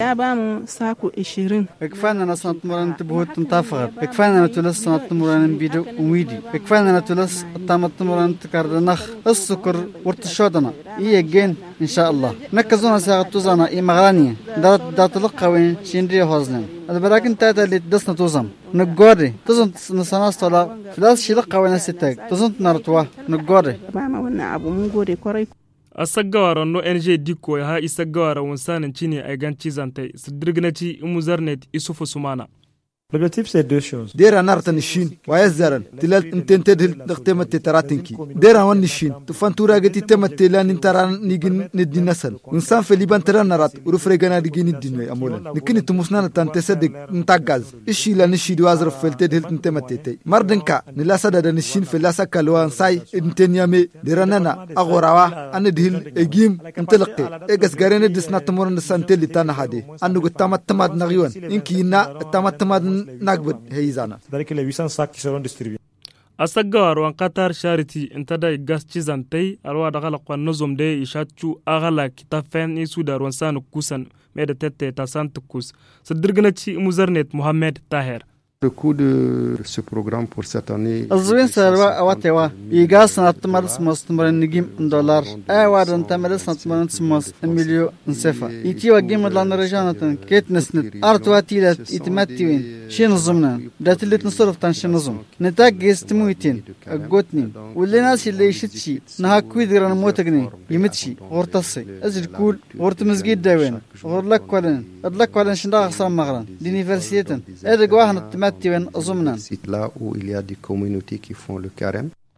ya ba mu sako 20. Ikfana na sanat muran tibhut tafaqat. Ikfana na tulas sanat muran bidu umidi. Ikfana na tulas tamat muran تكرنخ السكر ورتشودنا يجين إن شاء الله نكزونا ساعة توزانا إمغانية دات لقوين شندري هوزن البراكن تاتا اللي تدسنا توزم نقوري تزن نساناس طلا فلاس شي لقوين ستاك تزن نارتوا نقوري ما ونا أبو مقوري كوري asagawara no NG diko ha isagawara wonsanin chini ay ganci zante sidirgnati imuzarnet isufu sumana. L'objectif c'est deux choses. ديرا نارتن الشين ويزرن تلال انتن تدل دقتمة تراتنكي ديرا وان الشين تفانتورا قتي تمت تلان انتران نيجن ندي نسل انسان في ليبان تران نرات ورفرقنا ديجي ندينوي امولا لكن تمسنا تنتصدق نتاقاز الشي لا نشي دوازر في التدل انتمت تي مردنكا نلاسا دادن الشين في لاسا كالوان ساي انتن يامي ديراننا اغوراوا ان دهل اجيم انتلقي ايقس غارين دسنا تمورن نسانتل لتانا هادي انو قتامت تماد نغيوان انكي نا تماد تماد نقبض هيزانا ذلك les 800 sacs qui seront distribués. asagawar wan qatar charity intada gas chizantay alwa dagal qan nozom de ishachu agala kitafen isudar wan san kusan meda tete ta santukus sadirgnachi muzarnet Mohamed Taher. Le coût de ce programme pour cette année الزوين سروا أواتوا يجاس نتمرس مستمر نجيم $. أواد نتمرس نتمرس مس مليون نصفة يتي وجيم لنا رجانة كيت نسند أرتواتي يتمتين شين نظمنا ده اللي نصرف تنشين نظم نتاج يستمويتين قوتني واللي ناس اللي يشتشي نها كويدران موتقني يمتشي غورتصي أزل كول غورت مسجد دوين غورلك ولن شنداغ صام مغران دينيفرسيتن هذا جواهنا site là où il y a des communautés qui font le carême.